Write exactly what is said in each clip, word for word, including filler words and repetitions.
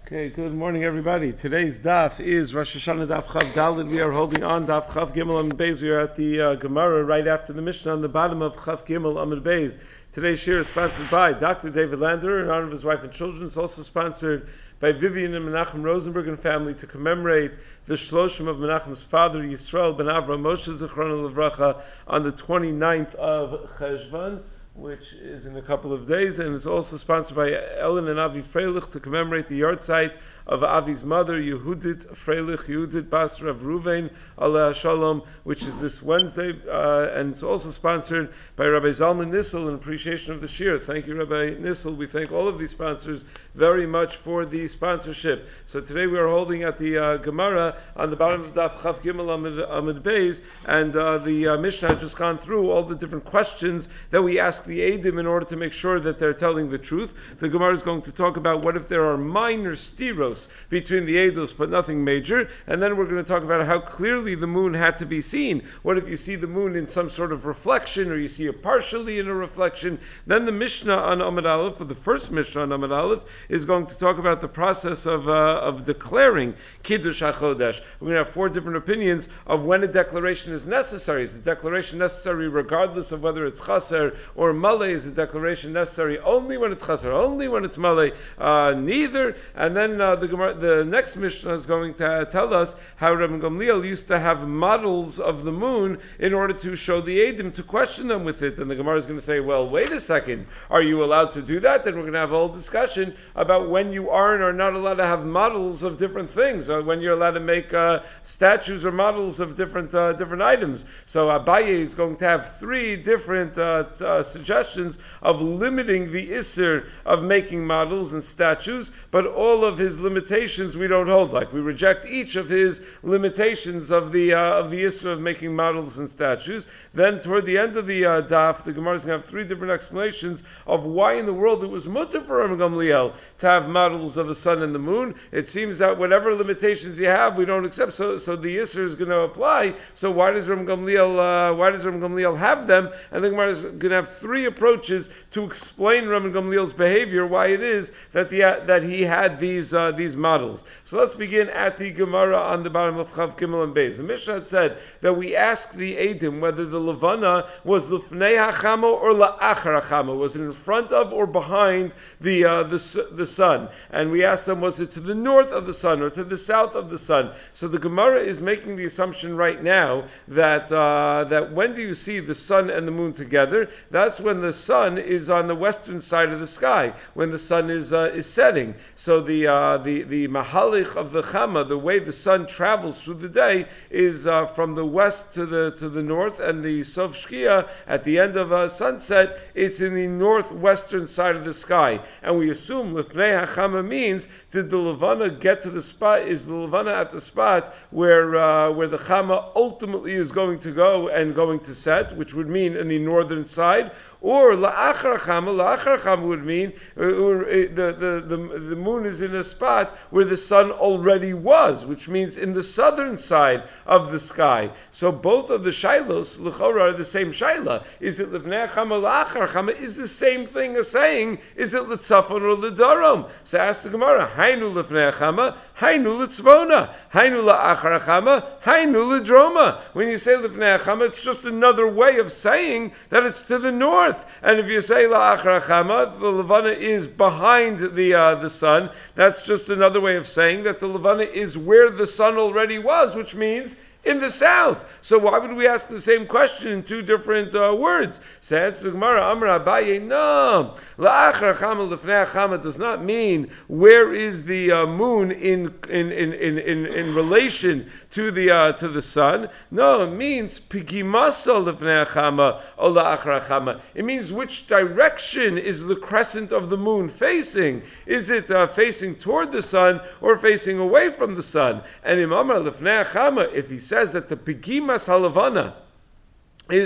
Okay, good morning, everybody. Today's daf is Rosh Hashanah daf Chav Daled. We are holding on daf Chav Gimel Amud Beis. We are at the uh, Gemara right after the Mishnah on the bottom of Chav Gimel Amud Beis. Today's shir is sponsored by Doctor David Lander in honor of his wife and children. It's also sponsored by Vivian and Menachem Rosenberg and family to commemorate the Shloshim of Menachem's father Yisrael ben Avram Moshe Zichrono Livracha on the twenty-ninth of Cheshvan, which is in a couple of days, and it's also sponsored by Ellen and Avi Freilich to commemorate the yard site of Avi's mother, Yehudit Freilich, Yehudit Bas Rav Ruvain, Aleh Shalom, which is this Wednesday, uh, and it's also sponsored by Rabbi Zalman Nissel in appreciation of the shir. Thank you, Rabbi Nissel. We thank all of these sponsors very much for the sponsorship. So today we are holding at the uh, Gemara on the bottom of Daf Chav Gimel Amud, Amud Beis, and uh, the uh, Mishnah had just gone through all the different questions that we ask the Eidim in order to make sure that they're telling the truth. The Gemara is going to talk about what if there are minor stiros between the Eidos but nothing major, and then we're going to talk about how clearly the moon had to be seen. What if you see the moon in some sort of reflection, or you see it partially in a reflection? Then the Mishnah on Amud Aleph, or the first Mishnah on Amud Aleph, is going to talk about the process of uh, of declaring Kiddush HaChodesh. We're going to have four different opinions of when a declaration is necessary. Is the declaration necessary regardless of whether it's chaser or malay? Is the declaration necessary only when it's chaser, only when it's malay? Uh, neither. And then uh, the Gemara, the next Mishnah is going to tell us how Rabbi Gamliel used to have models of the moon in order to show the Eidim, to question them with it. And the Gemara is going to say, well, wait a second, are you allowed to do that? Then we're going to have a whole discussion about when you are and are not allowed to have models of different things, or when you're allowed to make uh, statues or models of different uh, different items. So Abaye is going to have three different uh, t- uh, suggestions of limiting the Isser of making models and statues, but all of his limitations we don't hold. Like, we reject each of his limitations of the uh, of the Isser of making models and statues. Then toward the end of the uh, daf, the Gemara is going to have three different explanations of why in the world it was mutter for Rabbi Gamliel to have models of the sun and the moon. It seems that whatever limitations you have, we don't accept. So, so the Isser is going to apply. So why does Rabbi Gamliel uh, why does Rabbi Gamliel have them? And the Gemara is going to have three approaches to explain Rabbi Gamliel's behavior, why it is that the uh, that he had these uh, these models. So let's begin at the Gemara on the bottom of Chav Gimel and Beis. The Mishnah had said that we ask the Eidim whether the Levana was l'fnei hachama or la'achar hachama, was it in front of or behind the uh, the the sun, and we asked them, was it to the north of the sun or to the south of the sun? So the Gemara is making the assumption right now that uh, that when do you see the sun and the moon together? That's when the sun is on the western side of the sky, when the sun is uh, is setting. So the uh, the the mahalich of the chama, the way the sun travels through the day, is uh, from the west to the to the north, and the sof shkia at the end of uh, sunset, it's in the northwestern side of the sky. And we assume lifnei hachama means, did the levana get to the spot? Is the levana at the spot where uh, where the chama ultimately is going to go and going to set, which would mean in the northern side? Or la'achar chama, la'achar chama would mean uh, the, the, the, the moon is in a spot where the sun already was, which means in the southern side of the sky. So both of the shailos, l'chora, are the same shaila. Is it lifnei chama, la'achar chama? Is the same thing as saying, is it l'tzafon or l'darom? So ask the Gemara, hainu lifnei chama, hainu l'tzvona, hainu la'achar chama, hainu l'droma. When you say lifnei chama, it's just another way of saying that it's to the north. And if you say la'achar chama, the levana is behind the uh, the sun, that's just another way of saying that the levana is where the sun already was, which means in the south. So why would we ask the same question in two different uh, words? Says the Gemara, Amar Abaye, no. La'achar chama lefnei chama does not mean where is the uh, moon in in, in, in, in in relation to the uh, to the sun. No, it means pigimasa lefnei chama or la'achar chama. It means which direction is the crescent of the moon facing? Is it uh, facing toward the sun or facing away from the sun? And in Amar lefnei chama, if he says says that the Pigimas Halavana is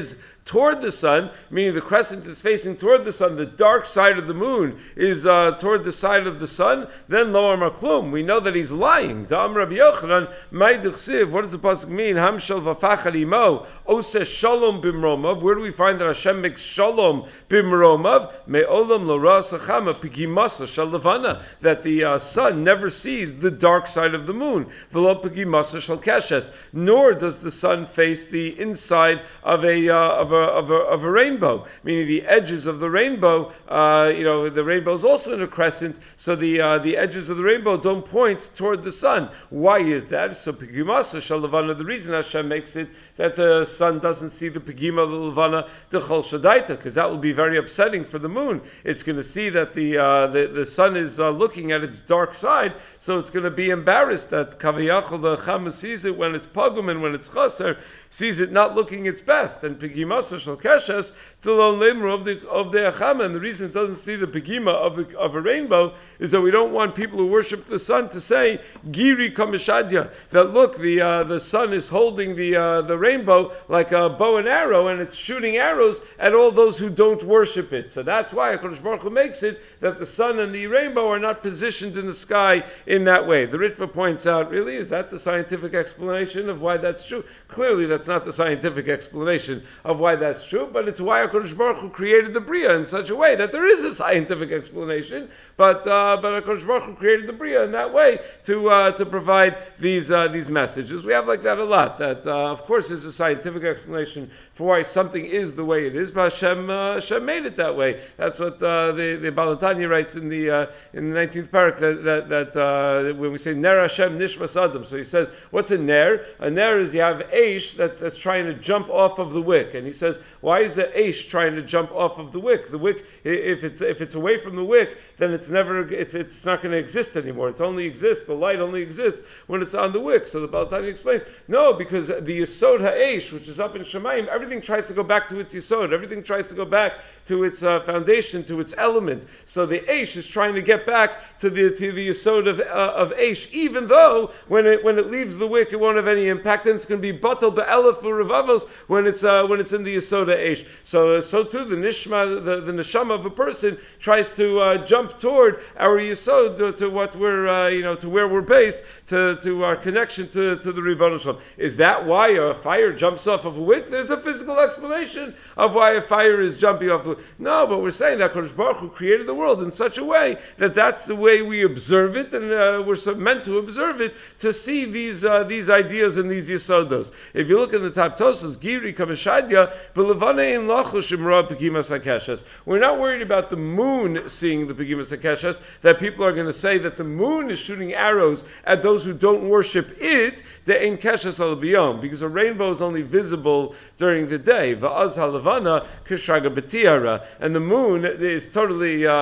toward the sun, meaning the crescent is facing toward the sun, the dark side of the moon is uh, toward the side of the sun, then lo amar klum. We know that he's lying. Da'am Rabbi Yochanan, mai d'chsiv. What does the pasuk mean? Ham shel v'fachad imo, ose shalom bimromav. Where do we find that Hashem makes shalom bimromav? Me'olam l'ra sachama pigimasa shel levana. That the uh, sun never sees the dark side of the moon. V'lo pigimasa shel keshes. Nor does the sun face the inside of a uh, of a of a of a rainbow, meaning the edges of the rainbow. Uh, you know, the rainbow is also in a crescent, so the uh, the edges of the rainbow don't point toward the sun. Why is that? So pigimasa shel levana. The reason Hashem makes it that the sun doesn't see the pigima of the levana the chol shadaita, because that will be very upsetting for the moon. It's going to see that the uh, the, the sun is uh, looking at its dark side, so it's going to be embarrassed that kaviyachol the chama sees it when it's pagum and when it's chaser, sees it not looking its best. And pigimasa shel keshes tilon lemru of the of the achama. And the reason it doesn't see the pigima of the, of a rainbow is that we don't want people who worship the sun to say giri kamishadya, that look, the uh, the sun is holding the uh, the rainbow like a bow and arrow, and it's shooting arrows at all those who don't worship it. So that's why HaKadosh Baruch Hu makes it that the sun and the rainbow are not positioned in the sky in that way. The Ritva points out, really, is that the scientific explanation of why that's true? Clearly, that's not the scientific explanation of why that's true, but it's why HaKadosh Baruch Hu created the Bria in such a way that there is a scientific explanation, but uh, but HaKadosh Baruch Hu created the Bria in that way to uh, to provide these uh, these messages. We have like that a lot. That uh, of course is a scientific explanation for why something is the way it is, but Hashem, uh, Hashem made it that way. That's what uh, the the Balatanya writes in the uh, in the nineteenth parak, that that, that uh, when we say Ner Hashem Nishmas Adam. So he says, what's a ner? A ner is you have Aish that's that's trying to jump off of the wick, and he says, why is the Aish trying to jump off of the wick? The wick, if it's if it's away from the wick, then it's never it's it's not going to exist anymore. It only exists. The light only exists when it's on the wick. So the Balatanya explains, no, because the Yesod HaEish, which is up in Shemayim, everything tries to go back to its Yesod. Everything tries to go back to its uh, foundation, to its element. So the Eish is trying to get back to the to the Yesod of uh, of Eish, even though when it when it leaves the wick, it won't have any impact, and it's going to be batal be'elef u'revavos when it's uh, when it's in the Yesod of Eish. So so too the nishma, the, the neshama of a person tries to uh, jump toward our Yesod, to, to what we're uh, you know to where we're based, to to our connection to to the Ribono Shalom. Is that why a fire jumps off of a wick? There's a physical explanation of why a fire is jumping off the wick. No, but we're saying that Kodesh Baruch Hu created the world in such a way that that's the way we observe it, and uh, we're so meant to observe it to see these uh, these ideas and these yisodos. If you look in the top Tosas, Giri Kamashadya, B'Levane in Lachush Imra Pegimas HaKeshes. We're not worried about the moon seeing the Pegimas HaKeshes, that people are going to say that the moon is shooting arrows at those who don't worship it, the Ein Keshes Al Biyom, because a rainbow is only visible during the day. Va'az HaLevana Kishaga B'Tiara. And the moon is totally uh,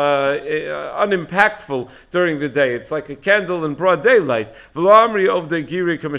uh, unimpactful during the day. It's like a candle in broad daylight. No one's going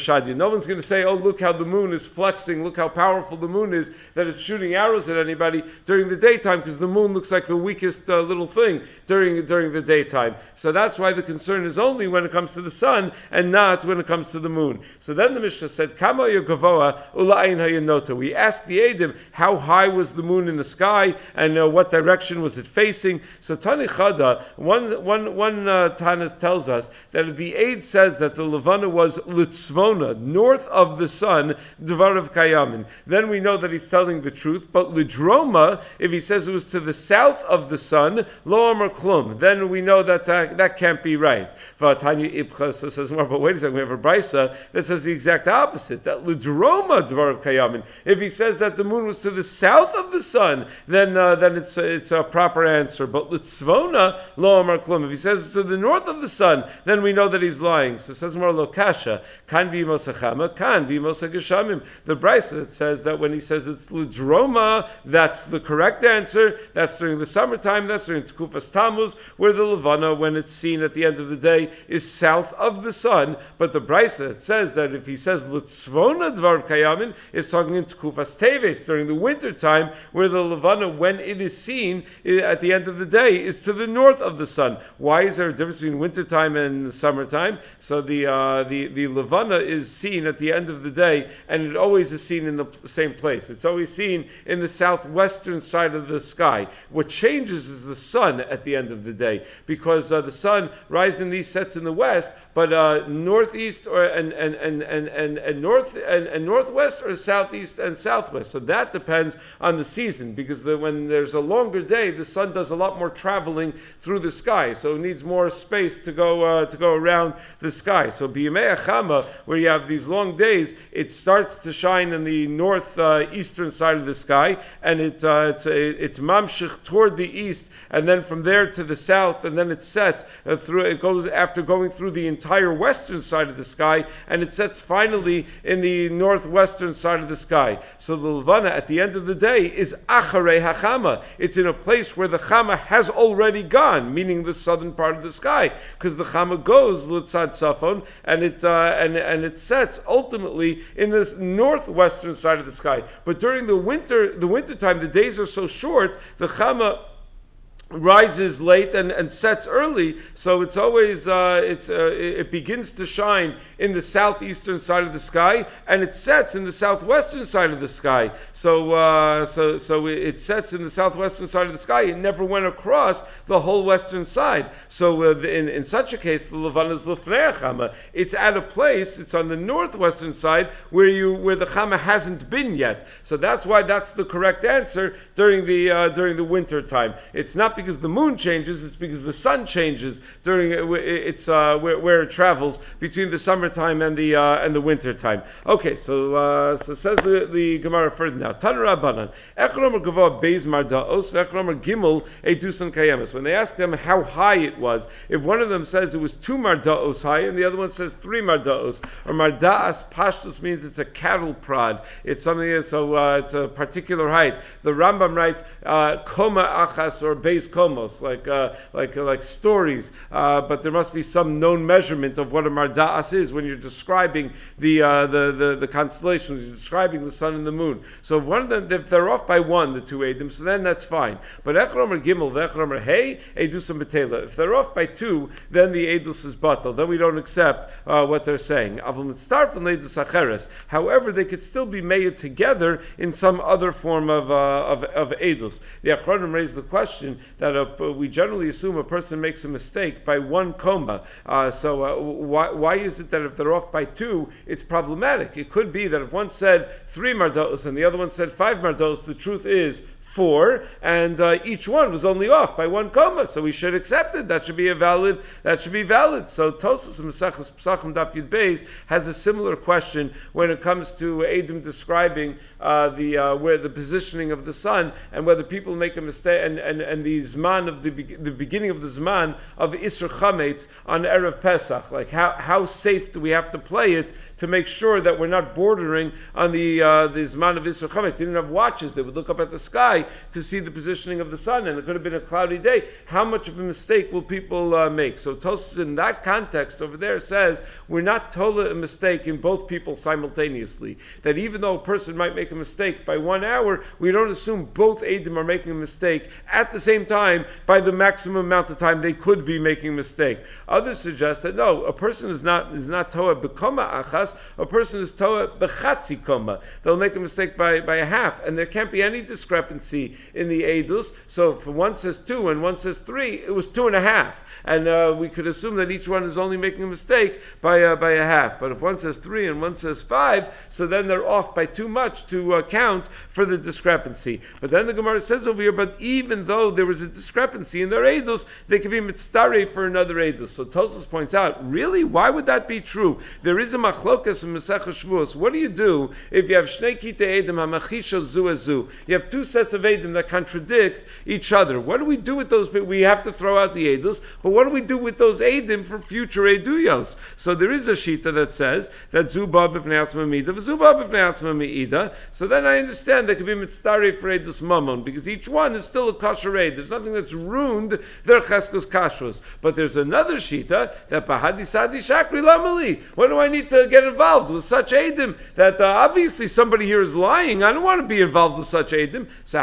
to say, oh, look how the moon is flexing, look how powerful the moon is, that it's shooting arrows at anybody during the daytime, because the moon looks like the weakest uh, little thing during during the daytime. So that's why the concern is only when it comes to the sun and not when it comes to the moon. So then the Mishnah said, Kama Yogavoa Ula'in Hayanota. We asked the Eidim, how high was the moon in the sky, and uh, what direction was it facing? So Tani Chada, one one one uh, Tana tells us that the Eid says that the Levana was Litzvona, north of the sun, Dvarav Kayamin. Then we know that he's telling the truth. But Lidroma, if he says it was to the south of the sun, Lo Amar Klum, then we know that uh, that can't be right. Vatanya Ibcha so says more, but wait a second, we have a brisa that says the exact opposite, that Lidroma Dvarav Kayamin. If he says that the moon was to the south of the sun, then uh, then it's uh, it's a proper answer. But Litzvona Lo Amar Klum, if he says it's to the north of the sun, then we know that he's lying. So it says more Lo Kasha, Kan Bi Mosachama, Kan Bi Mosageshamim. The brisa that says that when he says it's Lidroma, that's the correct answer. That's during the summertime. That's during Tkufas Tammuz, where the Levana, when it's seen at the end of the day, is south of the sun. But the brisa that says that if he says Litzvona Dvar Kayamin, is talking in Tkufas Teves, during the winter time, where the Levana, when it is seen at the end of the day is to the north of the sun. Why is there a difference between wintertime and summertime? So the uh, the the Levana is seen at the end of the day, and it always is seen in the same place. It's always seen in the southwestern side of the sky. What changes is the sun at the end of the day, because uh, the sun rises in these sets in the west, but uh, northeast or and and and and and, and north and, and northwest or southeast and southwest. So that depends on the season, because the, when there's a longer day, the sun does a lot more traveling through the sky, so it needs more space to go uh, to go around the sky. So b'yamei hachama, where you have these long days, it starts to shine in the north uh, eastern side of the sky, and it uh, it's it's mamshich toward the east, and then from there to the south, and then it sets uh, through. It goes after going through the entire western side of the sky, and it sets finally in the northwestern side of the sky. So the Levana at the end of the day is acharei hachama. It's in a place where the chama has already gone, meaning the southern part of the sky, because the chama goes lutzad safon, and it uh, and and it sets ultimately in this northwestern side of the sky. But during the winter, the winter time, the days are so short, the chama rises late and, and sets early, so it's always uh, it's uh, it begins to shine in the southeastern side of the sky, and it sets in the southwestern side of the sky. So uh, so so it sets in the southwestern side of the sky. It never went across the whole western side. So uh, the, in in such a case, the Levana is lefnei chama. It's at a place. It's on the northwestern side where you where the chama hasn't been yet. So that's why that's the correct answer during the uh, during the winter time. It's not because the moon changes, it's because the sun changes during it's uh, where, where it travels between the summertime and the uh, and the winter time. Okay, so uh, so says the, the Gemara further now. Tan Rabbanan, Echromer Gavoa Beis Mardaos, Echromer Gimel Edusan Kayemes. When they asked them how high it was, if one of them says it was two Mardaos high and the other one says three Mardaos, or Mardaas Pashtus means it's a cattle prod. It's something so uh, it's a particular height. The Rambam writes uh, Koma Achas or Beis Komos, like uh, like uh, like stories, uh, but there must be some known measurement of what a mardaas is when you're describing the uh, the, the the constellations, you're describing the sun and the moon. So if one of them, if they're off by one, the two edim, so then that's fine. But echromer gimel, vechromer hey, edusam betela. If they're off by two, then the edus is batal. Then we don't accept uh, what they're saying. Avol mitzarf and edus acheres. However, they could still be made together in some other form of uh, of of edus. The achronim raised the question that a, we generally assume a person makes a mistake by one koma. Uh, so uh, why, why is it that if they're off by two, it's problematic? It could be that if one said three mardos and the other one said five mardos, the truth is four, and uh, each one was only off by one comma, so we should accept it. That should be a valid. That should be valid. So Tosas Mesachos Pesachim Daf Yud Beis has a similar question when it comes to Edom describing uh, the uh, where the positioning of the sun and whether people make a mistake and, and, and the zman of the the beginning of the zman of Isser Chametz on Erev Pesach. Like how how safe do we have to play it to make sure that we're not bordering on the uh, the zman of Isser Chametz? They didn't have watches. They would look up at the sky to see the positioning of the sun, and it could have been a cloudy day. How much of a mistake will people uh, make? So Tosfos in that context over there says we're not told a mistake in both people simultaneously. That even though a person might make a mistake by one hour, we don't assume both Eidim are making a mistake at the same time by the maximum amount of time they could be making a mistake. Others suggest that no, a person is not is not toa bekoma achas, a person is toa bechatzi koma. They'll make a mistake by, by a half, and there can't be any discrepancy in the edus. So if one says two and one says three, it was two and a half, and uh, we could assume that each one is only making a mistake by uh, by a half. But if one says three and one says five, so then they're off by too much to uh, count for the discrepancy. But then the Gemara says over here, but even though there was a discrepancy in their edus, they could be mitztare for another edus. So Tosfos points out, really, why would that be true? There is a machlokas in Masechah Shavuos. What do you do if you have shnei kitei edim hamachisha zu azu? You have two sets of edim that contradict each other. What do we do with those? We have to throw out the edus, but what do we do with those edim for future eduyos? So there is a shita that says that zuba b'fnei asma miida, zuba b'fnei asma miida. So then I understand there could be mitztari for edus mamon, because each one is still a kosher ed. There's nothing that's ruined their cheskos kashrus. But there's another shita that bahadi sadi shakri lamali. What do I need to get involved with such edim that uh, obviously somebody here is lying? I don't want to be involved with such edim. So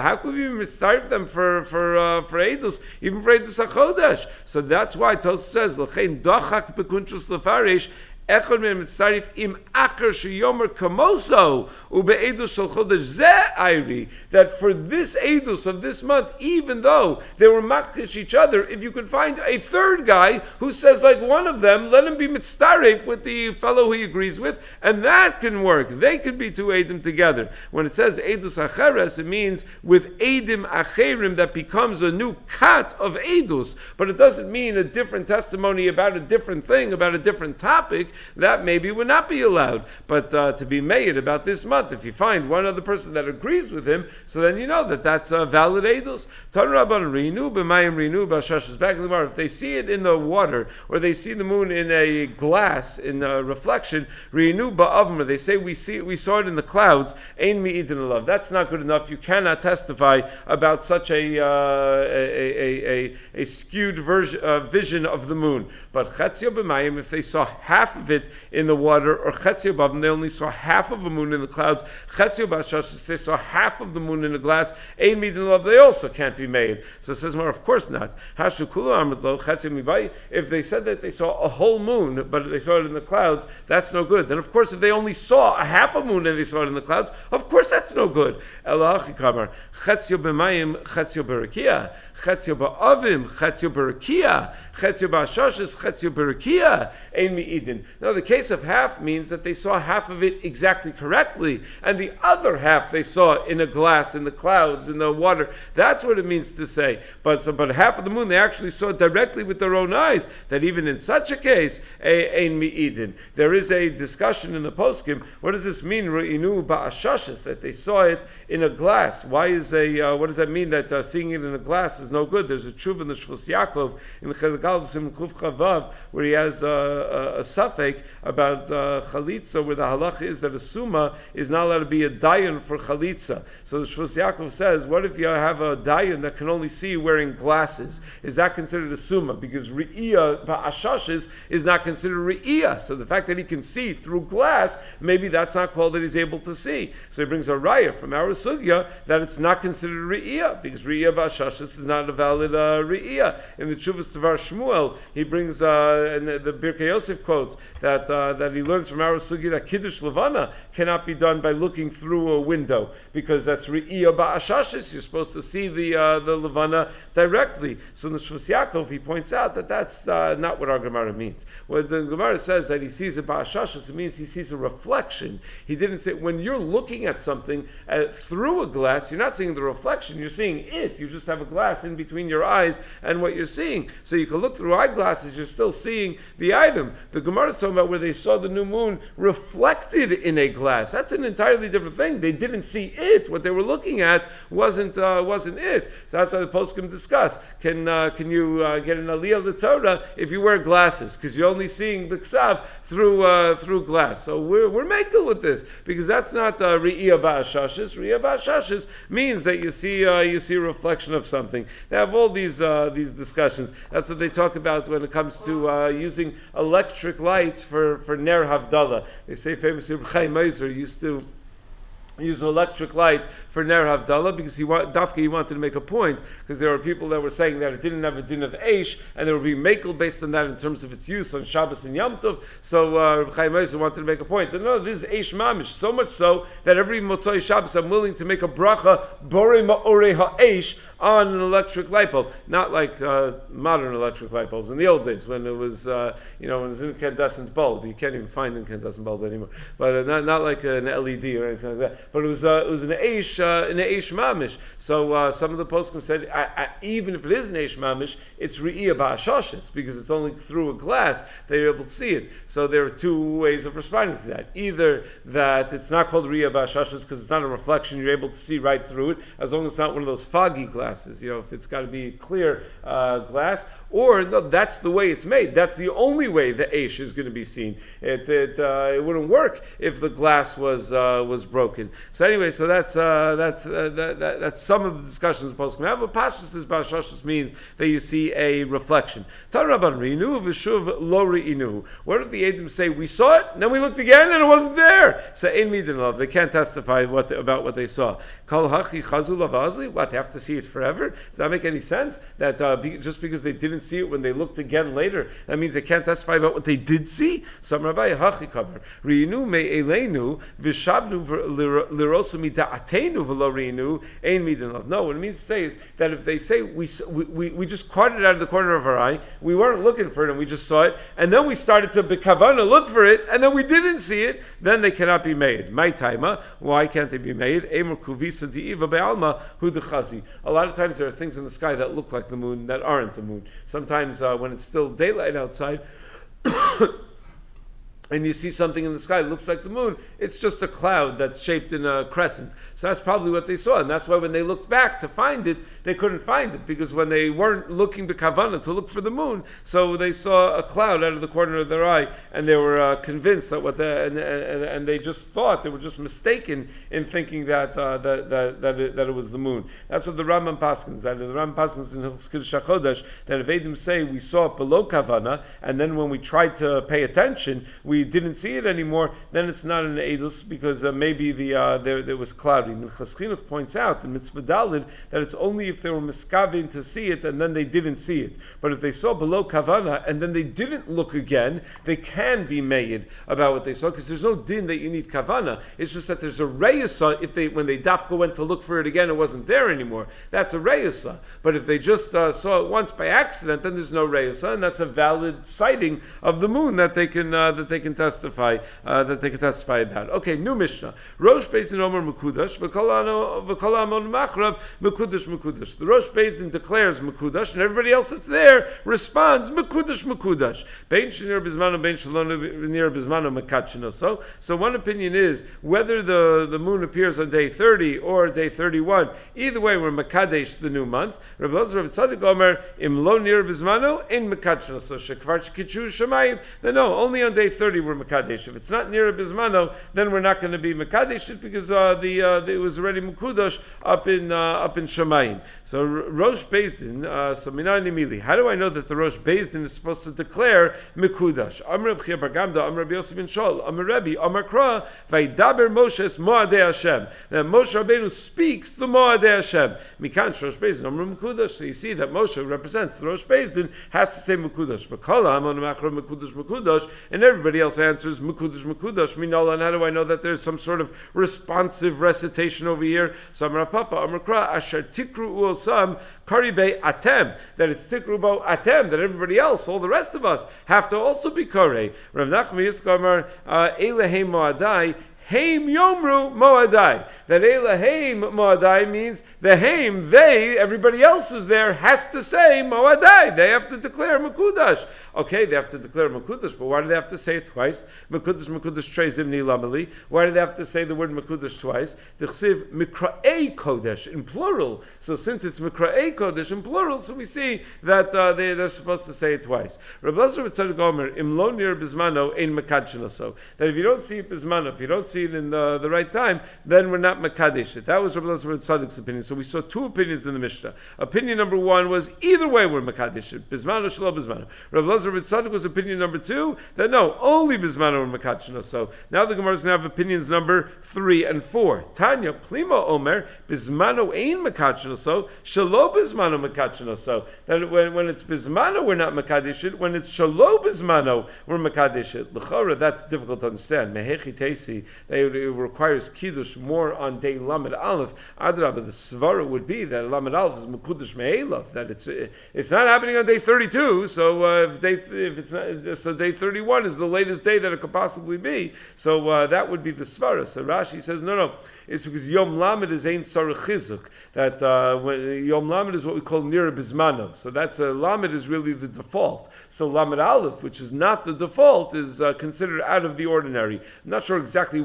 how could we mitzaref them for for uh, for Eidos, even for Eidos HaChodesh? So that's why Tosfos says l'chein dachak bekuntrus lefarish. Echad min mitzarif im akar sheyomer kamoso ubeedus shel chodesh zeh ayri, that for this edus of this month, even though they were makdish each other, if you could find a third guy who says like one of them, let him be mitzarif with the fellow he agrees with, and that can work. They could be two edim together. When it says edus acheres, it means with edim acherim that becomes a new kat of edus, but it doesn't mean a different testimony about a different thing, about a different topic. That maybe would not be allowed. But uh, to be made about this month, if you find one other person that agrees with him, so then you know that that's uh, valid eidos. Back in the Gemara, if they see it in the water, or they see the moon in a glass, in a reflection, they say we see it, we saw it in the clouds, that's not good enough. You cannot testify about such a, uh, a, a, a, a skewed version, uh, vision of the moon. But if they saw half of it in the water, or Chetzio Bavim, they only saw half of a moon in the clouds. Chetzio Bashashis, they saw half of the moon in a glass. Ein Midin Love, they also can't be made. So it says more, of course not. Hashu Kulu Amritlo, Chetzio Mibai, if they said that they saw a whole moon, but they saw it in the clouds, that's no good. Then of course if they only saw a half a moon and they saw it in the clouds, of course that's no good. Elachi Kamar, Chetzio B'mayim, Chetzio Berakia, Chetzio Ba'avim, Chetzio Berakia, Chetzio Ba'ashashis, Chetzio Berakia, Ein Mi'idin. Now, the case of half means that they saw half of it exactly correctly, and the other half they saw in a glass, in the clouds, in the water. That's what it means to say. But so, but half of the moon they actually saw directly with their own eyes. That even in such a case, ein mi'idin. There is a discussion in the poskim. What does this mean? Re'inu ba'ashashis, that they saw it in a glass. Why is a? Uh, what does that mean? That uh, seeing it in a glass is no good. There's a tshuva in the Shchus Yaakov in the Chelik Aleph Siman Kuf Chavav where he has uh, a, a suffix about uh, chalitza, where the halacha is that a summa is not allowed to be a dayan for chalitza. So the Shvus Yaakov says, what if you have a dayan that can only see wearing glasses? Is that considered a summa? Because re'iyah ba'ashashes is not considered re'iyah. So the fact that he can see through glass, maybe that's not called that he's able to see. So he brings a raya from our sugya that it's not considered re'iyah, because re'iyah ba'ashashes is not a valid uh, re'iyah. In the Tshuvas Tavar Shmuel, he brings, uh, and the, the Birkei Yosef quotes, that uh, that he learns from our sugi that Kiddush Levana cannot be done by looking through a window, because that's Re'iyah Ba'ashashis. You're supposed to see the uh, the Levana directly. So in the Shvus Yaakov, he points out that that's uh, not what our Gemara means. When the Gemara says that he sees it Ba'ashashis, it means he sees a reflection. He didn't say, when you're looking at something uh, through a glass, you're not seeing the reflection, you're seeing it. You just have a glass in between your eyes and what you're seeing. So you can look through eyeglasses, you're still seeing the item. The Gemara is talking about where they saw the new moon reflected in a glass. That's an entirely different thing. They didn't see it. What they were looking at wasn't uh, wasn't it. So that's why the poskim discuss. Can uh, can you uh, get an aliyah of the Torah if you wear glasses? Because you're only seeing the ksav through uh, through glass. So we're we're making with this, because that's not re'iyah ba'ashashis. Re'iyah ba'ashashis means that you see uh, you see a reflection of something. They have all these uh, these discussions. That's what they talk about when it comes to uh, using electric lights for, for Ner Havdalah. They say famously Reb Chaim Meiser used to use an electric light for Ner Havdalah, because he wa- Dafka he wanted to make a point, because there were people that were saying that it didn't have a din of Eish, and there would be Mekel based on that in terms of its use on Shabbos and Yom Tov. So uh, Reb Chaim Meiser wanted to make a point that no, this is Eish Mamish, so much so that every Motzai Shabbos I'm willing to make a bracha Borei Ma'orei HaEish on an electric light bulb, not like uh, modern electric light bulbs in the old days when it was, uh, you know, when it was an incandescent bulb. You can't even find an incandescent bulb anymore, but uh, not not like an L E D or anything like that. But it was uh, it was an eish uh, an eish mamish. So uh, some of the poskim said I, I, even if it is an eish mamish, it's re'iyah ba'ashashis, because it's only through a glass that you're able to see it. So there are two ways of responding to that: either that it's not called re'iyah ba'ashashis because it's not a reflection, you're able to see right through it, as long as it's not one of those foggy glasses. You know, if it's got to be clear uh, glass, or no, that's the way it's made. That's the only way the Aish is going to be seen. It it, uh, it wouldn't work if the glass was uh, was broken. So anyway, so that's uh, that's uh, that, that, that's some of the discussions supposed to have. But Pashtus is Bashashus means that you see a reflection. Tan Rabban Reinu v'shuv lo reinu. What if the Edom say we saw it, and then we looked again and it wasn't there? So ein midin love. They can't testify what the, about what they saw. Kol hachi chazul avazli. What, they have to see it forever? Does that make any sense? That uh, be, just because they didn't see it when they looked again later, that means they can't testify about what they did see? Some Rabbi hachi kamer reinu me elenu v'shabnu lirosu mida'atenu v'lo reinu ein midin love. No, what it means to say is that if they say we, we we just caught it out of the corner of our eye, we weren't looking for it and we just saw it, and then we started to bekavana look for it, and then we didn't see it, then they cannot be made. My taima, why can't they be made? Emer kuvisa di'iva be'alma hu dechazi. A lot of times there are things in the sky that look like the moon that aren't the moon. Sometimes uh, when it's still daylight outside, and you see something in the sky that looks like the moon, it's just a cloud that's shaped in a crescent. So that's probably what they saw, and that's why when they looked back to find it, they couldn't find it, because when they weren't looking to Kavana to look for the moon, so they saw a cloud out of the corner of their eye, and they were uh, convinced that what the, and, and, and they just thought, they were just mistaken in thinking that uh, that that that it, that it was the moon. That's what the Rambam paskins. That the Rambam paskins in Hilchos Kiddush HaChodesh, that if Edom say we saw it below Kavana, and then when we tried to pay attention, we didn't see it anymore, then it's not an edus, because uh, maybe the uh, there, there was cloudy. Minchas Chinuch points out in Mitzvah Dalid that it's only if they were miskavin to see it and then they didn't see it. But if they saw below kavana and then they didn't look again, they can be made about what they saw, because there's no din that you need kavana. It's just that there's a reyasa if they when they dafka went to look for it again, it wasn't there anymore. That's a reyasa. But if they just uh, saw it once by accident, then there's no reyasa, and that's a valid sighting of the moon that they can uh, that they can testify uh, that they can testify about. Okay, new Mishnah. Rosh Beis Din Omer Mekudash, v'kol Amon Machrav Mekudash Mekudash. The Rosh Beis Din declares Mekudash, and everybody else that's there responds Mekudash Mekudash. Bein Shenir Bizmano, Bein Shenir Bizmano Mekachino. So, so one opinion is whether the, the moon appears on day thirty or day thirty-one. Either way, we're Mekadesh the new month. Rav Elazar Rav Tzadok Omer Im Lo Nir Bizmano Ein Mekachino. So Shekvar Shekichu Shemayim. Then no, only on day thirty we're Mekadesh. If it's not near a Bismano, then we're not going to be Mekadesh because uh, the, uh, the it was already Mukudash up in uh, up in Shamayim. So Rosh Beis Din, uh, so Minani Mili. How do I know that the Rosh Beis Din is supposed to declare Mekudash? Amr Reb Chia bar Gamda, Amr Reb Yosef ben Shol, Amr Rebbe, Amr Kra, Vaydaber Moshe Moadei Hashem. That Moshe Rabbeinu speaks the Moadei Hashem. Mikan Rosh Beis Din, Amr Mekudash. So you see that Moshe represents the Rosh Beis Din, has to say Mekudash. V'kol Amon Machra Mekudash Mekudash, and everybody else answers Mekudash Mekudash. Minol, and how do I know that there's some sort of responsive recitation over here? So Amar Papa, Amar Kra, Asher Tikru Uosam, Karibei Atem, that it's Tikru Bo Atem, that everybody else, all the rest of us, have to also be Kare. Rav Nachman Yiskamar, Elehem Moadai, Haim Yomru Moadai. That Elohim Moadai means the Haim, they, everybody else is there, has to say Moadai. They have to declare Mekudash. Okay, they have to declare Mekudash, but why do they have to say it twice? Mekudash, Mekudash, Trezim Nilamali. Why do they have to say the word Mekudash twice? Tichsiv Mikra'ei Kodesh, in plural. So since it's Mikra'ei Kodesh in plural, so we see that uh, they, they're supposed to say it twice. Rabbi Elazar Tzadok Omer, Im lo nir Bismano, ein Mekadshino. So that if you don't see it Bismano, if you don't see it in the, the right time, then we're not Mekadesh it. That was Rabbi Elazar Tzadok's opinion. So we saw two opinions in the Mishnah. Opinion number one was either way we're Mekadesh it. Bismano, Shalom Bismano. Rabbi Elazar Tzadok was opinion number two, that no, only Bismano or Mekadshino. So now the Gemara is going to have opinions number three and four. Tanya, Plima Omer, Bismano ein Mekadshino. So, Shalom Bismano Mekadshino. So that when, when it's Bismano, we're not Mekadesh it. When it's Shalom Bismano, we're Mekadesh it. L'chora, that's difficult to understand. Mehechi Teisi, it requires Kiddush more on day Lamed Aleph. Adrabah, the Svara would be that Lamed Aleph is Mekudash Me'elav, that it's it's not happening on day thirty-two, so uh, if day if it's not, so day thirty-one is the latest day that it could possibly be. So uh, that would be the Svara. So Rashi says no, no, it's because Yom Lamed is Ein Sarach Chizuk. That uh, when, Yom Lamed is what we call Nira Bismano. So that's a uh, Lamed is really the default. So Lamed Aleph, which is not the default, is uh, considered out of the ordinary. I'm not sure exactly why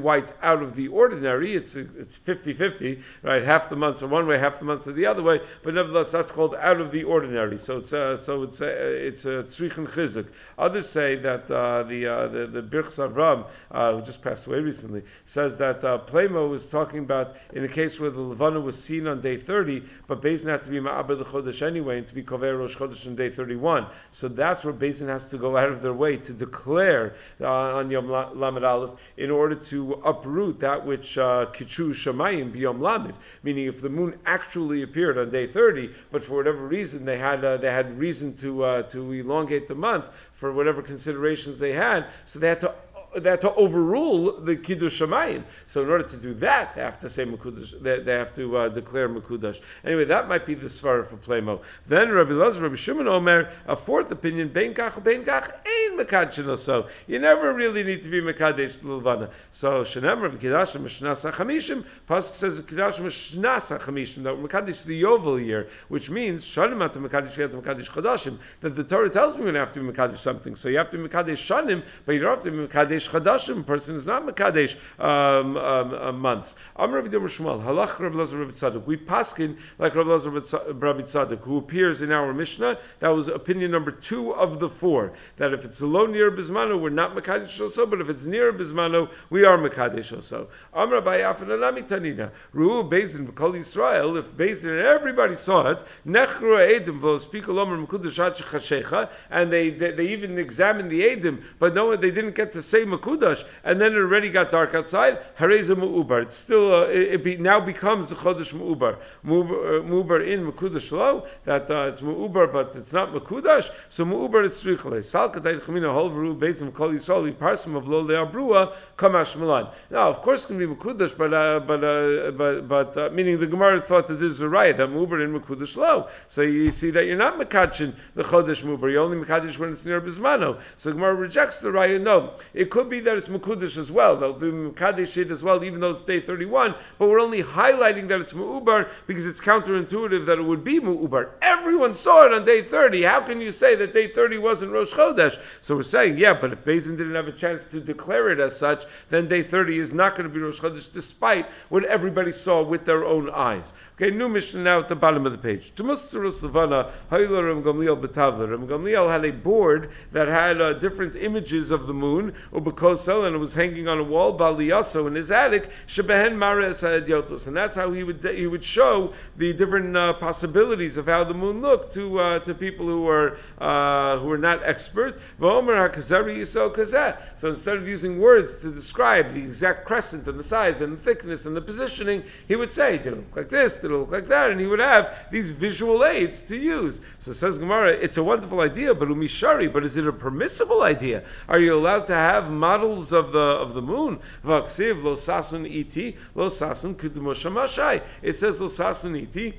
why it's out of the ordinary. It's it's fifty-fifty, right? Half the months are one way, half the months are the other way. But nevertheless, that's called out of the ordinary. So it's uh, so it's uh, it's a tzrichen chizuk. Others say that uh, the, uh, the the Birchas Avram, uh, who just passed away recently, says that uh, Plemo was talking about in a case where the Levana was seen on day thirty, but Beis Din had to be ma'aber the chodesh anyway, and to be kover Rosh Chodesh on day thirty-one. So that's where Beis Din has to go out of their way to declare uh, on Yom Lamed Aleph in order to uproot that which Kichu Shamayim B'Yom Lamed. Meaning, if the moon actually appeared on day thirty, but for whatever reason they had uh, they had reason to uh, to elongate the month for whatever considerations they had, so they had to. They have to overrule the Kiddush Shamayim. So in order to do that, they have to say Mekudash. They, they have to uh, declare Mekudash. Anyway, that might be the svara for Plemo. Then Rabbi Lazar, Rabbi Shimon Omer, a fourth opinion, Bein Kach, Bein Kach, Ein Mekadesh So you never really need to be Mekadesh L'Levana. So Shenem Rabbi Kedashim Mishnas HaChamishim, Pasuk says Kedashim Mishnas HaChamishim, that Mekadesh the Yovel year, which means Shanim at Mekadesh Yat Mekadesh Chodashim, that the Torah tells me you're going to have to be Mekadesh something. So you have to be Mekadesh Shanim, but you don't have to be Mekadesh Chadashim. Person is not Mekadesh um, um, uh, months. Am Rabbi Domer Shmuel, Halach Rabbi Lazar Rabbi Tzadok. We paskin like Rabbi Lazar Rabbi Tzadok, who appears in our Mishnah. That was opinion number two of the four. That if it's low near Bismano, we're not Mekadesh also, but if it's near Bismano, we are Mekadesh also. Am Rabbi Yafan Alami Tanina. Ru'u Beis Din V'Kol Yisrael. If Beis Din and everybody saw it, Nechru Eidim V'Lo Speak Alomer Mekudash Ad Shechashecha, and they, they they even examined the Eidim, but no, they didn't get to say Mekudash, and then it already got dark outside. Hareza Mu'ubar. It's still uh, it, it be, now becomes a Chodesh Mu'ubar. Mu'ubar in Mekudash Lo, that uh, it's Mu'ubar, but it's not Mekudash. So Mu'ubar it's Tzrichle. Sal Kadai Chemina Hol V'Ru Beis Din V'Kol Yisrael Parsim of Lo Le'abrua Kamash Milan. Now, of course, it can be Mekudash, but uh, but uh, but but uh, meaning the Gemara thought that this is a right that Mu'ubar in Mekudash Lo. So you see that you're not Mekadshin the Chodesh Mu'ubar. You only Mekadesh when it's near Bismano. So the Gemara rejects the raya. No, it could be that it's Mekudash as well. They'll be Mekadesh it as well, even though it's day thirty-one. But we're only highlighting that it's Mu'ubar because it's counterintuitive that it would be Mu'ubar. Everyone saw it on day thirty. How can you say that day thirty wasn't Rosh Chodesh? So we're saying, yeah, but if Beis Din didn't have a chance to declare it as such, then day thirty is not going to be Rosh Chodesh, despite what everybody saw with their own eyes. Okay, new Mishnah now at the bottom of the page. Tumus Tzurus Levana, Hayla Ram Gamliel B'Tavla. Ram Gamliel had a board that had uh, different images of the moon, Ubekosel, and it was hanging on a wall, Baliyaso, in his attic, Shebehen Mares Hadyotos. And that's how he would he would show the different uh, possibilities of how the moon looked to uh, to people who were uh, who were not experts. V'omer HaKazari Yisrael Kazeh. So instead of using words to describe the exact crescent and the size and the thickness and the positioning, he would say, did it look like this, did it look like that, and he would have these visual aids to use. So says Gemara, it's a wonderful idea, but umishari, but is it a permissible idea? Are you allowed to have models of the of the moon? V'aksiv lo sasun iti, lo sasun kudmoshamashai. It says lo sasun iti.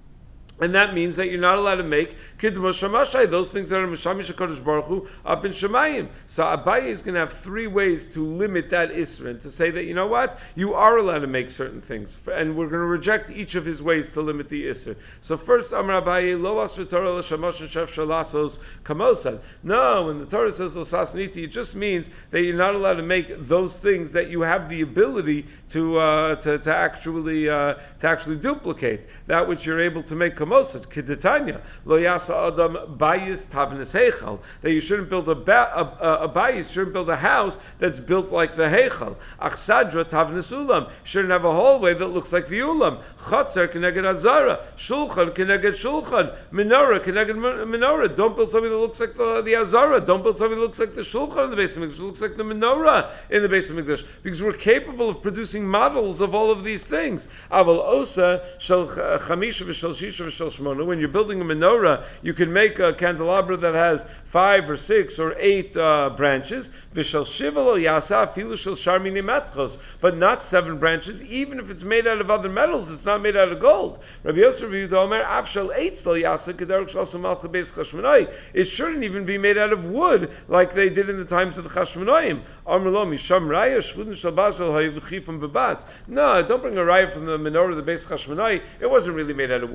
And that means that you're not allowed to make Kiddush Shamashai, those things that are Mishamish HaKadosh Baruch Hu up in Shemayim. So Abaye is going to have three ways to limit that Isra, and to say that, you know what, you are allowed to make certain things, and we're going to reject each of his ways to limit the Isra. So first, Amar Abaye, Lo Asr Torah L'Shamash and Shef Shalasos Kamosan. No, when the Torah says Lo Sasniti, it just means that you're not allowed to make those things that you have the ability to uh, to, to actually uh, to actually duplicate, that which you're able to make Kamosat, Kidetanya, Lo Yasa Adam Bayis Tavnis Heichal, that you shouldn't build a, ba- a, a, a bayis, shouldn't build a house that's built like the Heichal. Achsadra Tavnis Ulam, shouldn't have a hallway that looks like the Ulam. Chatzer Keneged Azara, Shulchan Keneged Shulchan, Menorah Keneged Menorah. Don't build something that looks like the, the Azara. Don't build something that looks like the Shulchan in the Beis Hamikdash, looks like the Menorah in the Beis Hamikdash, because we're capable of producing models of all of these things. Aval Osa Shel Chamisha V'Shel Shisha V'Shel Shmona. When you're building a menorah, you can make a candelabra that has five or six or eight uh, branches. V'Shel Shiva Lo Yasa Afilu Shel Sharmini Matchos, but not seven branches. Even if it's made out of other metals, it's not made out of gold. Rabbi Yosef Yehuda Omer Af Shel Eitz Lo Yasa Kederach Shel Malcha Beis Chashmonai. It shouldn't even be made out of wood like they did in the times of the Chashmonaim. Amar Lo Misham Raya Shvudin Shel Basel Hayivchifim Bebatz. No, don't bring a raya from the menorah of the Beis Chashmonai. It wasn't really made out of wood. It was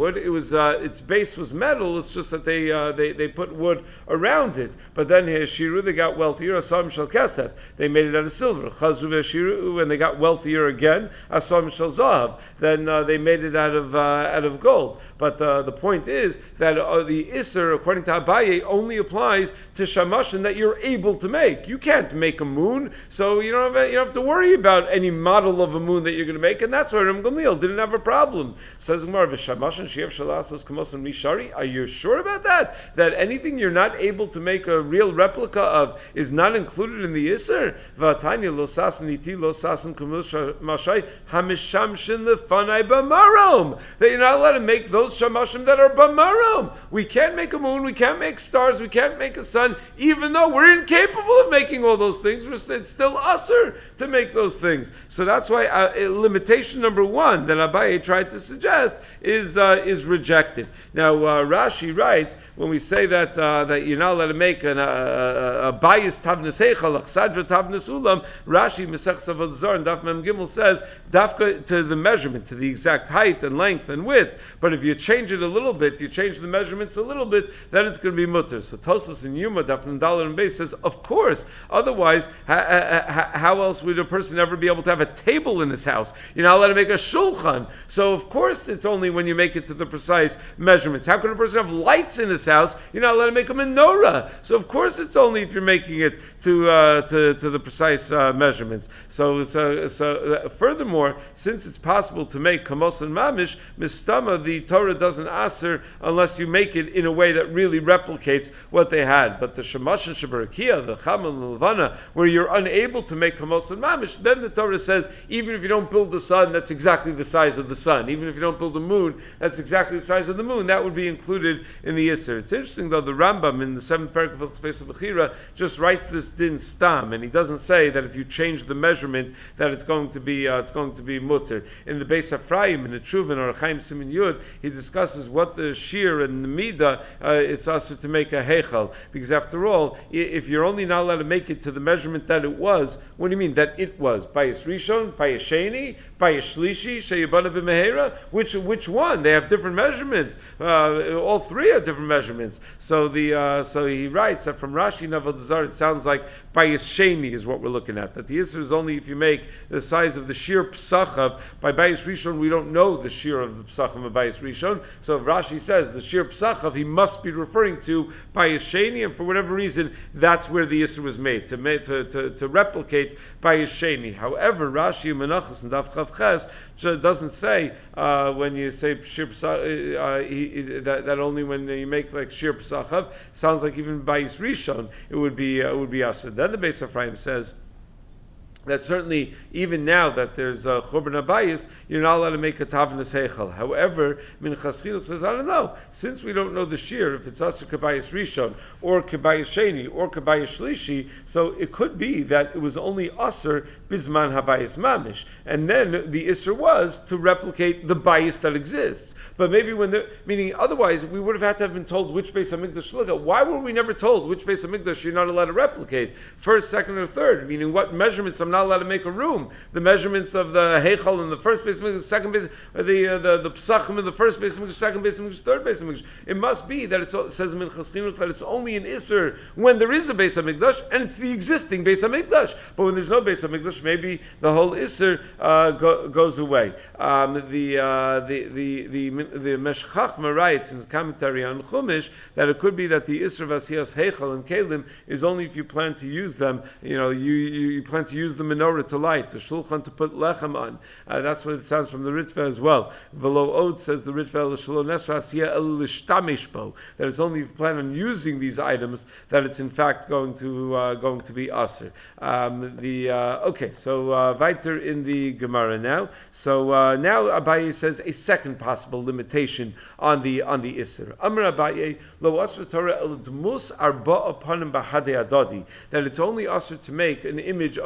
was uh, its base was metal. It's just that they uh, they they put wood around it. But then Shiru, they got wealthier. Asam shel kesef, they made it out of silver. Chazu Shiru, when they got wealthier again, Asam shel zahav, then uh, they made it out of uh, out of gold. But uh, the point is that uh, the Isser, according to Abaye, only applies to shamashin that you're able to make. You can't make a moon, so you don't have, you don't have to worry about any model of a moon that you're going to make, and that's why Ram Gamliel didn't have a problem. Says Gemara, "V'shamashin she'ev shalasas kamosan mishari." Are you sure about that? That anything you're not able to make a real replica of is not included in the Isser? V'atanya lo sasan iti lo sasan kumil mashai hamishamshin lefanai b'marom. That you're not allowed to make those shamashim that are b'marom. We can't make a moon, we can't make stars, we can't make a sun, even though we're incapable of making all those things. It's still usher to make those things. So that's why uh, limitation number one that Abaye tried to suggest is uh, is rejected. Now uh, Rashi writes, when we say that uh, that you're not allowed to make an, uh, a bias tavnes heichal, a chsadra tavnes ulam, Rashi Mesech Avodah Zarah and Daf Mem Gimel says dafka to the measurement, to the exact height and length and width. But if you change it a little bit, you change the measurements a little bit, then it's going to be mutter. So Tosfos in Yuma Daf Nandal and Beis says, of course. Otherwise, ha, ha, how else would a person ever be able to have a table in his house? You're not allowed to make a shulchan. So of course, it's only when you make it to the precise measurements. How can a person have lights in his house? You're not allowed to make a menorah. So of course, it's only if you're making it to uh, to, to the precise uh, measurements. So so, so uh, furthermore, since it's possible to make kamos and mamish mistama, the Torah doesn't aser unless you make it in a way that really replicates what they had. But the shamash and shabarakia, the cham and levana, where you're unable to make kamos and mamish, then the Torah says even if you don't build the sun, that's exactly the size of the sun. Even if you don't build a moon, that's exactly the size of the moon. That would be included in the Isser. It's interesting though, the Rambam in the seventh paragraph of Space of Bechira just writes this din stam, and he doesn't say that if you change the measurement that it's going to be uh, it's going to be mutter. In the Beis Ephraim, in the Tshuvin or Chaim Simin Yud, he discusses what the shear and the midah uh, it's also to make a heichal, because after all, if you're only not allowed to make it to the measurement that it was, what do you mean that it was? Bayis Rishon, Bayis Sheni, Bayis Shlishi, Sheyabana b'Mehera? Which which one? They have different measurements. Uh, all three are different measurements. So the uh, so he writes that from Rashi and Avodah Zarah, it sounds like Bayis Sheni is what we're looking at. That the Isser is only if you make the size of the sheer psachav. By Bayis Rishon, we don't know the sheer of the psachav of Bayis Rishon. So if Rashi says the sheer psachav, he must be referring to Bayis Sheni, and for whatever reason, that's where the Isser was made, to make, to, to, to replicate Bayis Sheni. However, Rashi Menachos and Daf Chav Ches doesn't say uh, when you say shir psachav, uh, he, that, that only when you make like shir psachav. Sounds like even Bayis Rishon it would be uh, it would be asur. Then the Beis Ephraim says that certainly, even now that there's a Churban Abayis, you're not allowed to make a Tavnas Heichal. However, Minchas Chinuch says, I don't know, since we don't know the shear, if it's Asur Kabayis Rishon, or Kabayis Sheni, or Kabayis Shlishi, so it could be that it was only Asur Bizman Habayis Mamish. And then the Isser was to replicate the bias that exists. But maybe when the, meaning otherwise, we would have had to have been told which Beis HaMikdash to look at. Why were we never told which Beis HaMikdash you're not allowed to replicate? First, second, or third? Meaning what measurements I'm not allowed to make a room. The measurements of the Heichal in the first Beis HaMikdash, second Beis, the uh, the the Psachim in the first Beis HaMikdash, second Beis HaMikdash, third Beis HaMikdash. It must be that it's, it says in Minchas Chinuch that it's only an Isser when there is a Beis HaMikdash and it's the existing Beis HaMikdash. But when there's no Beis HaMikdash, maybe the whole Isser uh, go, goes away. Um, the, uh, the the the the Meshech Chachma writes in his commentary on Chumash that it could be that the Isser of Asiyas Heichal and Kelim is only if you plan to use them. You know, you you, you plan to use the menorah to light, the shulchan to put lechem on. Uh, that's what it sounds from the Ritva as well. Velo Od says the Ritva l'shelo nesra asiyah el lishtamish bo, that it's only if you plan on using these items that it's in fact going to uh, going to be aser. Um, the uh, okay, so uh, weiter in the Gemara now. So uh, now Abaye says a second possible limitation on the on the Isser. Amar Abaye lo aser Torah el dmus arba upanim b'hadei adadi, that it's only aser to make an image of the four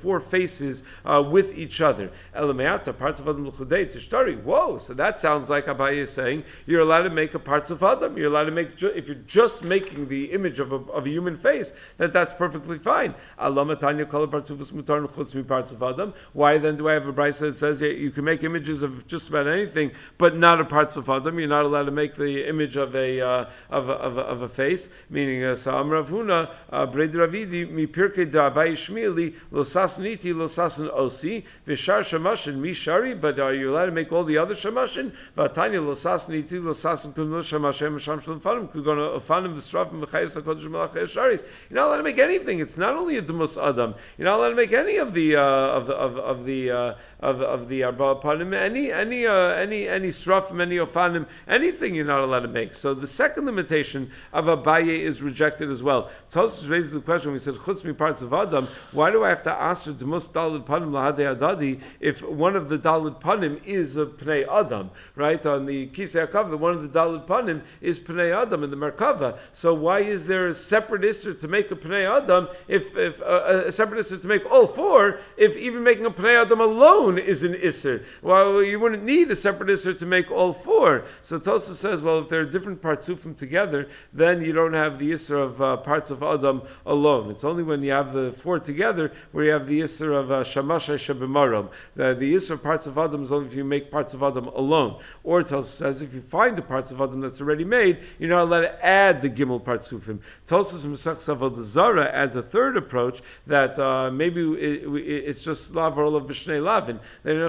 four faces uh, with each other. Elameata, parts of Adam l'chudei tishtari. Whoa, so that sounds like Abaye is saying you're allowed to make a parts of Adam. You're allowed to make, ju- if you're just making the image of a, of a human face, that that's perfectly fine. Alamatanya kol partzufus mutar chutz mi parts of Adam. Why then do I have a brisa that says yeah, you can make images of just about anything, but not a parts of Adam? You're not allowed to make the image of a uh, of, a, of, a, of a face, meaning uh, Sa'am Ravuna, Bred Ravidi, mi pirke da Abaye shmieli, lo sasan iti, lo sasan osi, vishar shamashin, mi shari, but are you allowed to make all the other shamashin? Vatanya lo sasan iti, lo sasan kumno shamashem, sham shalom fanim, kugona fanim v'srafim v'chayis HaKodesh Melach HaSharis. You're not allowed to make anything. It's not only a Demus Adam. You're not allowed to make any of the, uh, of the, of, of the, uh, of, of the Arba Panim, any, any, uh, any, any Srafim, any Ofanim, anything you're not allowed to make. So the second limitation of Abaye is rejected as well. Tosfos raises the question, we said, Chutz mi parts of Adam, why do I have to answer Demus Dalid Panim Lahadei Adadi if one of the Dalid Panim is a Pnei Adam, right? On the Kisei HaKavah, one of the Dalid Panim is Pnei Adam in the Merkava. So why is there a separate Isser to make a Pnei Adam, if, if uh, a separate Isser to make all four, if even making a Pnei Adam alone is an Isser? Well, you wouldn't need a separate Isser to make all four. So Tosfos says, well, if there are different partsufim together, then you don't have the Isser of uh, parts of Adam alone. It's only when you have the four together where you have the Isser of uh, Shamasha Shebimaram. The, the Isser of parts of Adam is only if you make parts of Adam alone. Or Tosfos says, if you find the parts of Adam that's already made, you're not allowed to add the Gimel partsufim. Tosfos Mesach Avodah Zara adds a third approach that uh, maybe it, it, it's just Lavar of B'Shnei Lavin.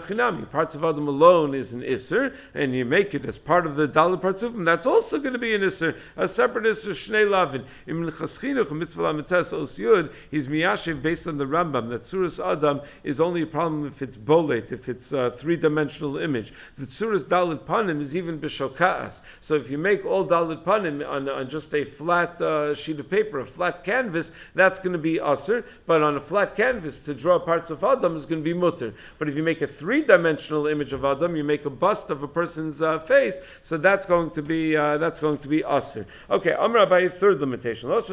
Parts of Adam alone is an Isser, and you make it as part of the Dalit partsufim, that's also going to be an Isser, a separate Isser, Shnei Lavin. In Chaschinuch, Mitzvah Lamites Os Yud, he's Miyashiv based on the Rambam, that Tzuras Adam is only a problem if it's bolet, if it's a three-dimensional image. The Tzuras Dalit Panim is even B'Shoka'as. So if you make all Dalit Panim on, on just a flat uh, sheet of paper, a flat canvas, that's going to be Asr, but on a flat canvas, to draw parts of Adam is going to be Mutter. But if you make a three-dimensional image of Adam, you make a bust of a person's uh, face, so that's going to be uh, that's going to be Asr. Okay, Amar Abaye, third limitation. That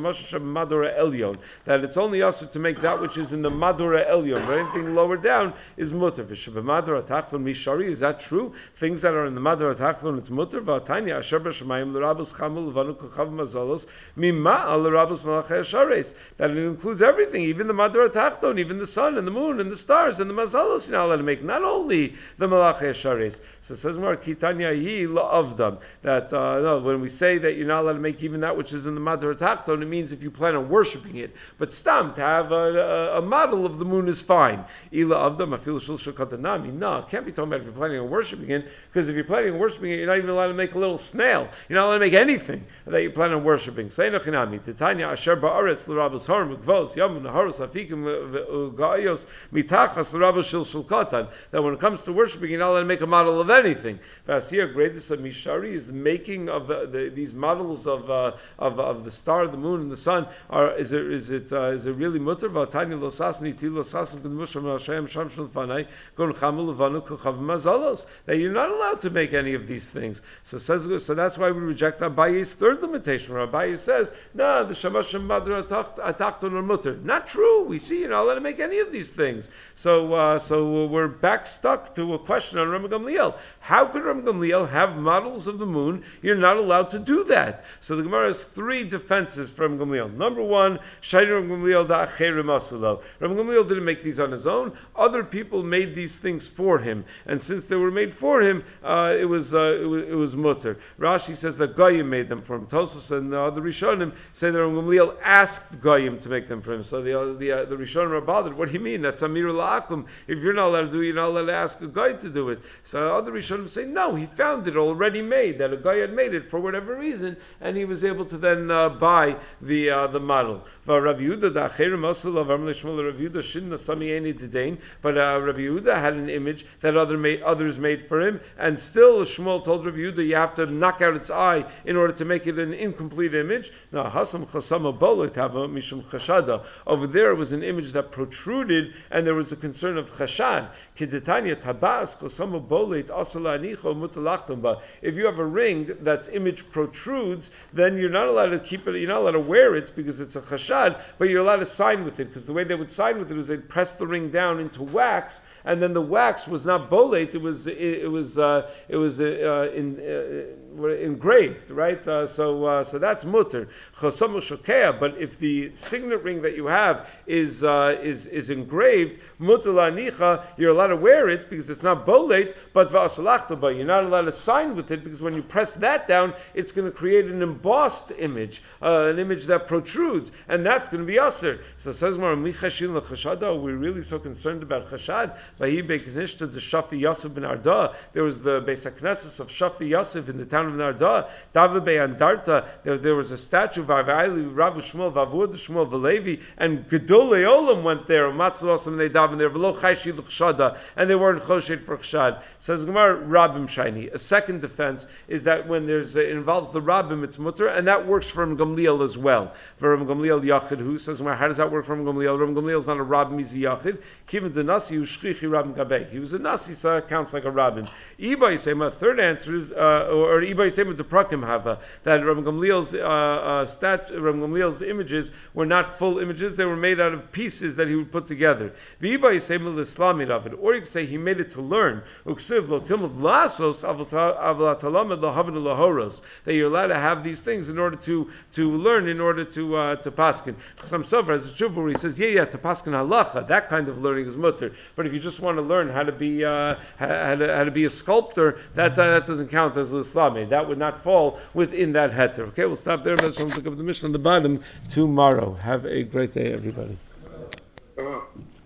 it's only Asr to make that which is in the Madura Elyon, but anything lower down is Mutter. Is that true? Things that are in the Madura Tachton, it's Mutter. That it includes everything, even the Madura Tachton, even the sun and the moon and the stars and the Mazalos you're not allowed to make, not only the Malachei Shares. So it says more Kitanya Yi La'avdam, that uh, no, when we say that you're not allowed to make even that which is in the Madura Tachton, it means if you plan on worshipping it. But stam, to have a, a, a model of the moon is fine. Ila Avdam, Afil Shul Shakatanami. No, it can't be talking about if you're planning on worshipping it, because if you're planning on worshipping it, you're not even allowed to make a little snail. You're not allowed to make anything that you plan on worshipping. Seinachinami, Titania Asher Ba'aretz L'Rabos Harim Gvos Yamun Haros Afikim Ga'ayos Mitachas L'Rabos Shil Shulkatan. That when it comes to worshipping, you're not allowed to make a model of anything. Vasiyah Greatest of Mishari is the making of uh, the, these models of, uh, of of the star, the moon, and the sun. Are is it is it uh, is it really mutter? Vatani losasni ti losasni k'dmusham Hashem shamshul fanai gon chamul levanu kuchav mazalos. That you're not allowed to make any of these things. So says so that's why we reject Abaye's third limitation. Where Abaye says, no, the shamashim madra atakton or mutter. Not true. We see you're not allowed to make any of these things. So uh, so we're back stuck to a question on Rambam Gamliel. How could Rambam Gamliel have models of the moon? You're not allowed to do that. So the Gemara has three defenses from Gamliel. Number one, Shayr Rambam Gamliel da'acherim asvelo. Rambam Gamliel didn't make these on his own. Other people made these things for him, and since they were made for him, uh, it was uh, it was, it was mutter. Rashi says that Goyim made them for him. Tosfos and the other Rishonim say that Rambam Gamliel asked Goyim to make them for him. So the the uh, the Rishonim are bothered. What do you mean? That's Amir La'akum. If you're not allowed to do it, you're not allowed to ask a guy to do it. So other Rishonim say, no, he found it already made, that a guy had made it for whatever reason, and he was able to then uh, buy the uh, the model. But uh, Rabbi Yehuda had an image that other made, others made for him, and still Shmuel told Rabbi Yehuda you have to knock out its eye in order to make it an incomplete image. Now, Hasam Chasama Bolet Hava Mishum Chashada. Over there was an image that protruded, and there was a concern of chashad. Kedetanya Tabas Chasama Bolet Asala Anicho Mutalachtam. If you have a ring that's image protrudes, then you're not allowed to keep it. You're not allowed to wear it because it's a chashad, but you're allowed to sign with it, because the way they would would sign with it was they'd press the ring down into wax, and then the wax was not bolate; it was it, it was uh, it was uh, in, uh, engraved, right? Uh, so uh, so that's mutter. But if the signet ring that you have is uh, is is engraved, mutter la'anicha, you're allowed to wear it because it's not bolate, but va'asalachta, you're not allowed to sign with it because when you press that down, it's going to create an embossed image, uh, an image that protrudes, and that's going to be aser. So it says more, we're really so concerned about chashad. There was the Beis HaKnesses of Shafi Yosef in the town of Narda. David Be'andarta, there, there was a statue of Ravu Shmuel, Vavud Shmuel, Valevi, and Gedolei Olam went there. Matzul they daven there. V'lo chayshi l'chshada, and they weren't choshed for chshad. Says Gemara, Rabbim Shiny. A second defense is that when there's uh, it involves the Rabbim, it's mutter, and that works for Ram Gamliel as well. For Ram Gamliel Yachid, who says Gemara, how does that work for Ram Gamliel? Ram Gamliel is not a Rabbim, he's a Yachid. Kiven the Nasi Ushchichi Rabbim Gabei. He was a Nasi, so it counts like a Rabbim. Iba Yisema. Third answer is, uh, or Iba Yisema the Prakim Hava, that Ram Gamliel's uh, uh, stat, Ram Gamliel's images were not full images; they were made out of pieces that he would put together. V'iba Yisema l'Islamid of it, or you could say he made it to learn. Uksiv lo tilmud lasos avlatalamed lahavin lahoros, that you're allowed to have these things in order to to learn, in order to uh, to paskin. Some Sofer has a tshuva where he says, yeah, yeah, to paskin halacha, that kind of learning is mutter. But if you just want to learn how to be uh, how, to, how to be a sculptor, that uh, that doesn't count as l'Islami. That would not fall within that heter. Okay, we'll stop there. Let's look up the mission on the bottom tomorrow. Have a great day, everybody.